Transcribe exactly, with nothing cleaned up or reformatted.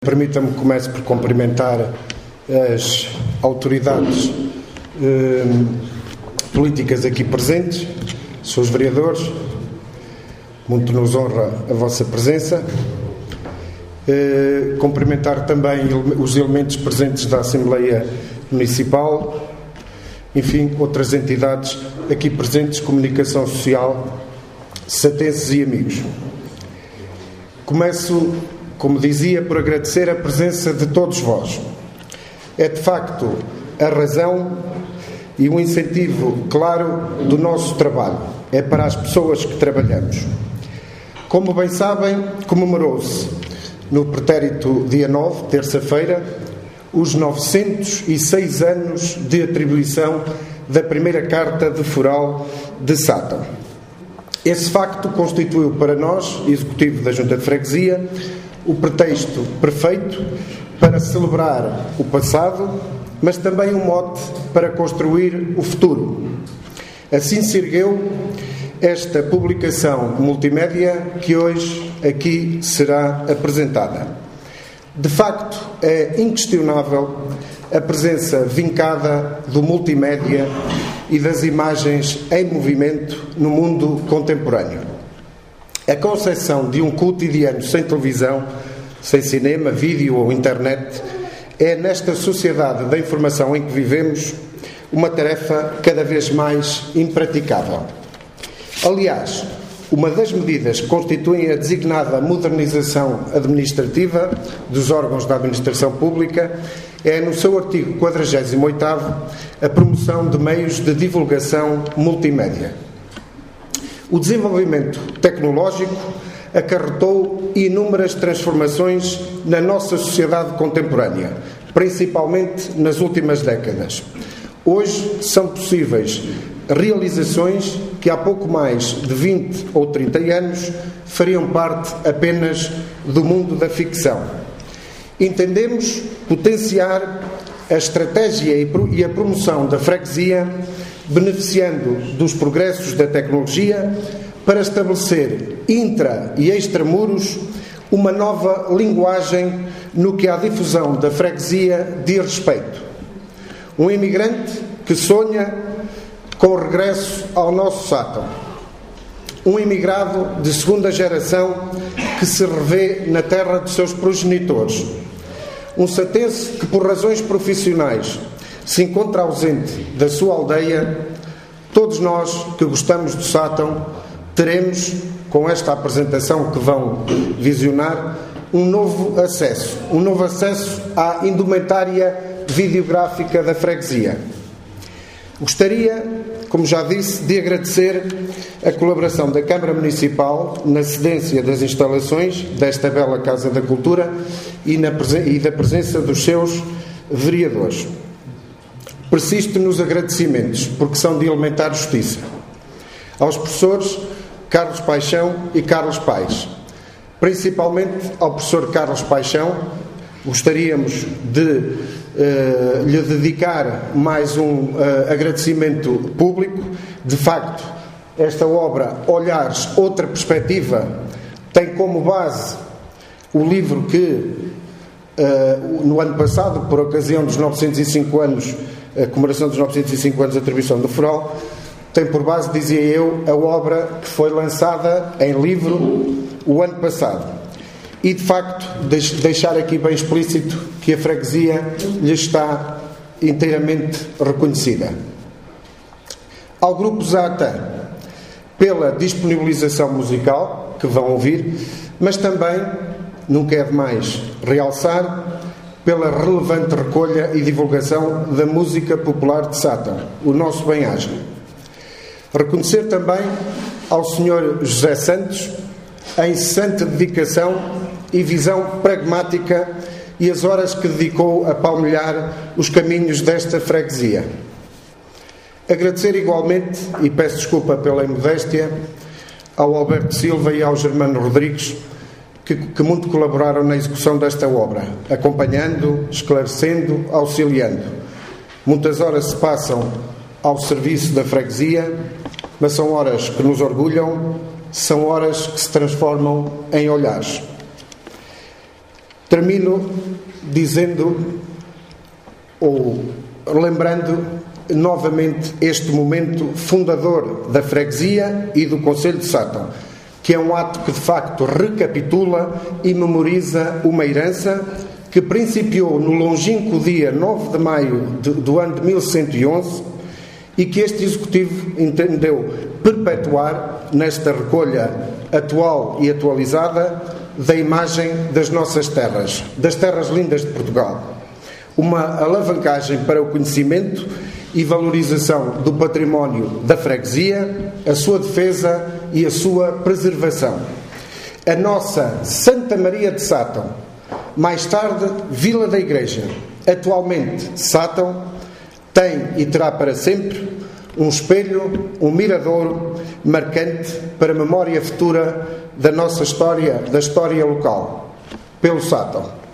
Permita-me que comece por cumprimentar as autoridades eh, políticas aqui presentes, senhores vereadores, muito nos honra a vossa presença. Eh, cumprimentar também os elementos presentes da Assembleia Municipal, enfim, outras entidades aqui presentes, comunicação social, satenses e amigos. Começo, como dizia, por agradecer a presença de todos vós. É de facto a razão e um incentivo claro do nosso trabalho. É para as pessoas que trabalhamos. Como bem sabem, comemorou-se no pretérito dia nove, terça-feira, os novecentos e seis anos de atribuição da primeira Carta de Foral de Sátão. Esse facto constituiu para nós, Executivo da Junta de Freguesia, o pretexto perfeito para celebrar o passado, mas também um mote para construir o futuro. Assim se ergueu esta publicação multimédia que hoje aqui será apresentada. De facto, é inquestionável a presença vincada do multimédia e das imagens em movimento no mundo contemporâneo. A concepção de um cotidiano sem televisão, sem cinema, vídeo ou internet é, nesta sociedade da informação em que vivemos, uma tarefa cada vez mais impraticável. Aliás, uma das medidas que constituem a designada modernização administrativa dos órgãos da administração pública é, no seu artigo quadragésimo oitavo, a promoção de meios de divulgação multimédia. O desenvolvimento tecnológico acarretou inúmeras transformações na nossa sociedade contemporânea, principalmente nas últimas décadas. Hoje são possíveis realizações que há pouco mais de vinte ou trinta anos fariam parte apenas do mundo da ficção. Entendemos potenciar a estratégia e a promoção da freguesia, beneficiando dos progressos da tecnologia, para estabelecer intra e extramuros uma nova linguagem no que à difusão da freguesia diz respeito. Um imigrante que sonha com o regresso ao nosso Sátão. Um imigrado de segunda geração que se revê na terra dos seus progenitores. Um satense que, por razões profissionais, se encontra ausente da sua aldeia. Todos nós que gostamos do Sátão teremos, com esta apresentação que vão visionar, um novo acesso, um novo acesso à indumentária videográfica da freguesia. Gostaria, como já disse, de agradecer a colaboração da Câmara Municipal na cedência das instalações desta bela Casa da Cultura e, na, e da presença dos seus vereadores. Persisto nos agradecimentos, porque são de elementar justiça. Aos professores Carlos Paixão e Carlos Paes. Principalmente ao professor Carlos Paixão, gostaríamos de Uh, lhe dedicar mais um uh, agradecimento público. De facto, esta obra, Olhares, Outra Perspectiva, tem como base o livro que, uh, no ano passado, por ocasião dos novecentos e cinco anos, a comemoração dos novecentos e cinco anos da atribuição do Foral, tem por base, dizia eu, a obra que foi lançada em livro o ano passado. E, de facto, deixar aqui bem explícito que a freguesia lhe está inteiramente reconhecida. Ao Grupo Zata, pela disponibilização musical, que vão ouvir, mas também, nunca é demais realçar, pela relevante recolha e divulgação da música popular de Sátão, o nosso bem-aja. Reconhecer também ao senhor José Santos a incessante dedicação e visão pragmática e as horas que dedicou a palmilhar os caminhos desta freguesia. Agradecer igualmente, e peço desculpa pela imodéstia, ao Alberto Silva e ao Germano Rodrigues, que, que muito colaboraram na execução desta obra, acompanhando, esclarecendo, auxiliando. Muitas horas se passam ao serviço da freguesia, mas são horas que nos orgulham, são horas que se transformam em olhares. Termino dizendo, ou lembrando novamente este momento fundador da freguesia e do Concelho de Sátão, que é um ato que de facto recapitula e memoriza uma herança que principiou no longínquo dia nove de maio de, do ano de mil cento e onze e que este Executivo entendeu perpetuar nesta recolha atual e atualizada da imagem das nossas terras, das terras lindas de Portugal. Uma alavancagem para o conhecimento e valorização do património da freguesia, a sua defesa e a sua preservação. A nossa Santa Maria de Sátão, mais tarde Vila da Igreja, atualmente Sátão, tem e terá para sempre um espelho, um miradouro marcante para a memória futura da nossa história, da história local, pelo Sátão.